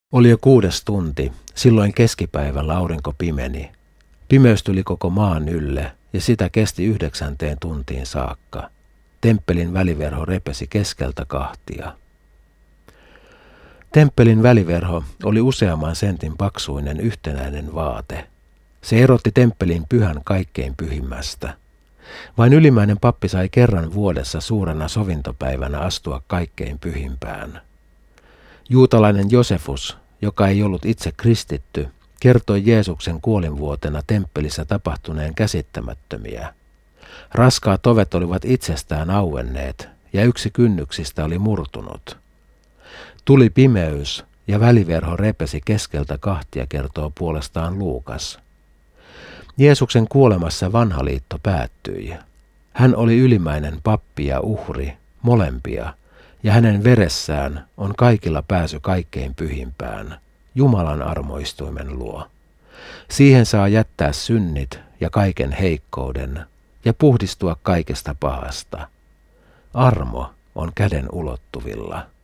Oli jo 6. tunti, silloin keskipäivällä aurinko pimeni. Pimeys tuli koko maan ylle ja sitä kesti 9. tuntiin saakka. Temppelin väliverho repesi keskeltä kahtia. Temppelin väliverho oli useamman sentin paksuinen yhtenäinen vaate. Se erotti temppelin pyhän kaikkein pyhimmästä. Vain ylimmäinen pappi sai kerran vuodessa suurena sovintopäivänä astua kaikkein pyhimpään. Juutalainen Josefus, joka ei ollut itse kristitty, kertoi Jeesuksen kuolinvuotena temppelissä tapahtuneen käsittämättömiä. Raskaat ovet olivat itsestään auenneet ja yksi kynnyksistä oli murtunut. Tuli pimeys ja väliverho repesi keskeltä kahtia, kertoo puolestaan Luukas. Jeesuksen kuolemassa vanha liitto päättyi. Hän oli ylimmäinen pappi ja uhri, molempia, ja hänen veressään on kaikilla pääsy kaikkein pyhimpään, Jumalan armoistuimen luo. Siihen saa jättää synnit ja kaiken heikkouden ja puhdistua kaikesta pahasta. Armo on käden ulottuvilla.